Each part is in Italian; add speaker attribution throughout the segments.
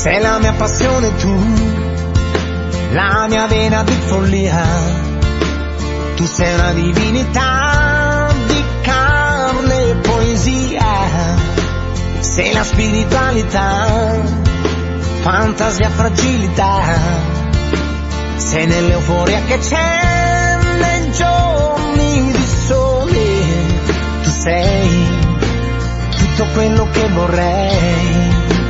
Speaker 1: Sei la mia passione tu, la mia vena di follia. Tu sei una divinità di carne e poesia. Sei la spiritualità, fantasia, fragilità. Sei nell'euforia che c'è nei giorni di sole. Tu sei tutto quello che vorrei.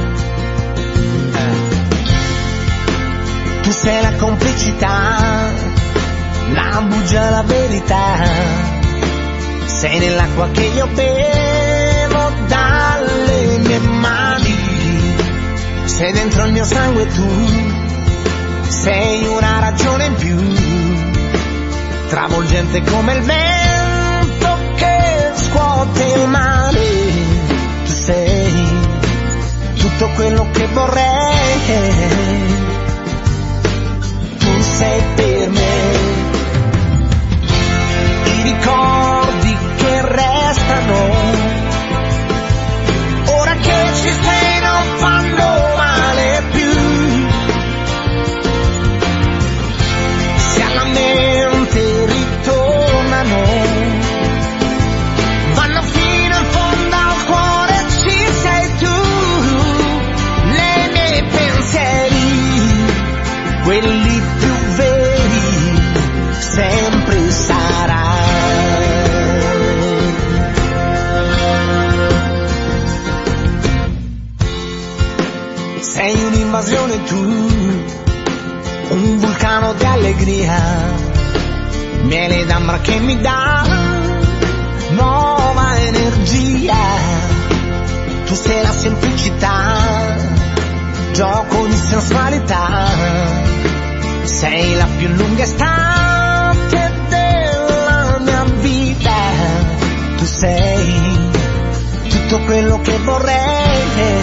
Speaker 1: Tu sei la complicità, la bugia, la verità. Sei nell'acqua che io bevo dalle mie mani. Sei dentro il mio sangue tu, sei una ragione in più, travolgente come il vento che scuote il mare. Tu sei tutto quello che vorrei. Tu sei per me i ricordi che restano, ora che ci sei non fanno male più. Se alla mente ritornano, vanno fino in fondo al cuore, ci sei tu. Nei miei pensieri, quelli più veri, sempre sarai. Sei un'invasione tu, un vulcano di allegria, miele d'ambra che mi dà nuova energia. Tu sei la semplicità, gioco di sensualità. Sei la più lunga estate della mia vita. Tu sei tutto quello che vorrei.